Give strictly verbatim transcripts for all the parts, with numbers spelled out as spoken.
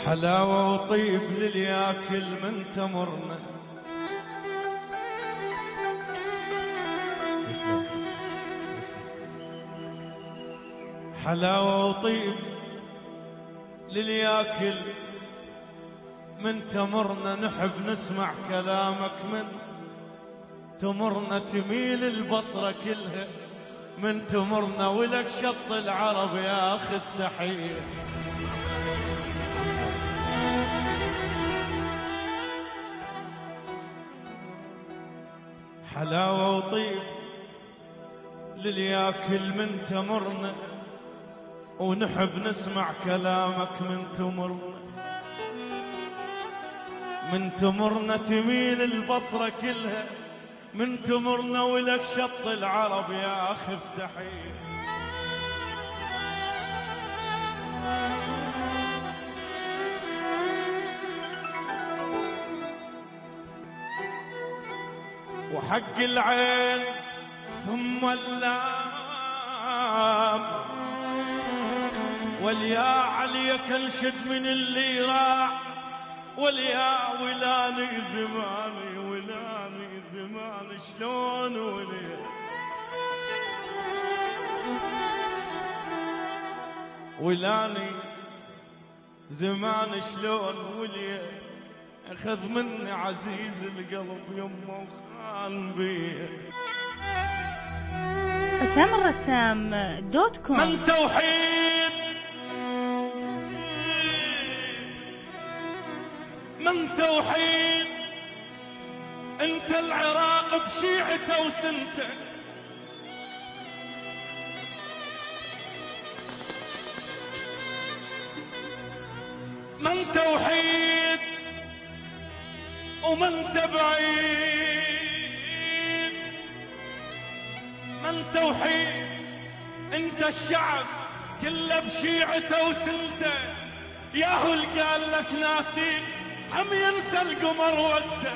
حلاوة وطيب للياكل من تمرنا. حلاوة وطيب للياكل من تمرنا، نحب نسمع كلامك من تمرنا، تميل البصرة كلها من تمرنا، ولك شط العرب ياخذ تحية. حلاوة وطيب للياكل من تمرنا، ونحب نسمع كلامك من تمرنا، من تمرنا تميل البصرة كلها من تمرنا، ولك شط العرب ياخذ تحية. وحق العين ثم اللام، واليا عليك انشد من اللي راح، واليا ولاني زماني ولاني زماني شلون ولي، ولاني زمان شلون ولي، اخذ مني عزيز القلب يمه وخان بيه. حسام الرسام دوت كوم. من توحيد من توحيد انت العراق بشيعته وسنته، من توحيد ومن تبعيد، من توحيد انت الشعب كله بشيعته وسنته، ياهو اللي قال لك ناسين هم ينسى القمر وقته.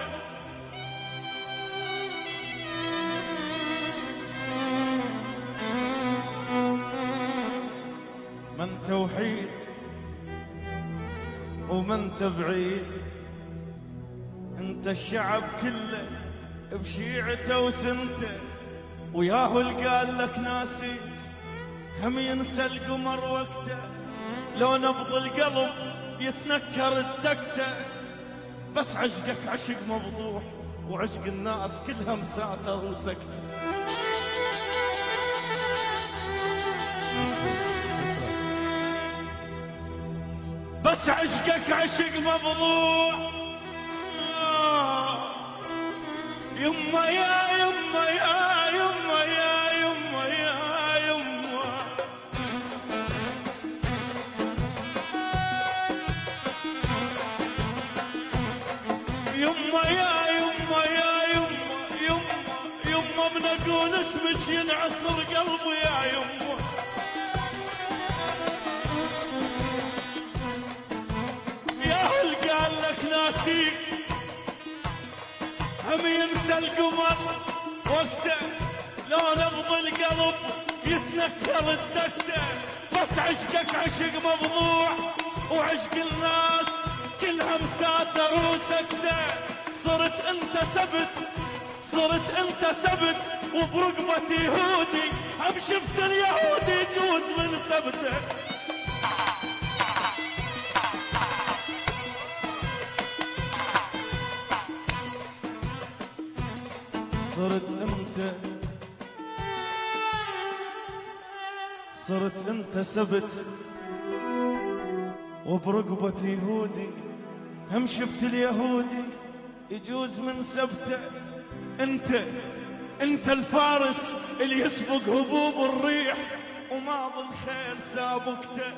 من توحيد ومن تبعيد انت الشعب كله بشيعته وسنته، وياهو اللي قال لك ناسي هم ينسى القمر وقته، لو نبض القلب يتنكر الدكته، بس عشقك عشق مفضوح وعشق الناس كلها مساتر وسكته. بس عشقك عشق مفضوح، يما يا يما يا يما يا يما يا يما، يما يا يما يا يما يما يما، من اقول اسمك ينعصر قلبي يا يما. يا هل قال لك ناسيك هم ينسى القمر وقته، لو نبض القلب يتنكر الدكته، بس عشقك عشق مفضوح وعشق الناس كلها مساتر وسكته. صرت انت سبت صرت انت سبت وبرقبة يهودي، هم شفت اليهودي يجوز من سبته. صرت انت صرت انت سبت وبرقبة يهودي، هم شفت اليهودي يجوز من سبته. انت انت الفارس اللي يسبق هبوب الريح، وماضي الخيل سابقته.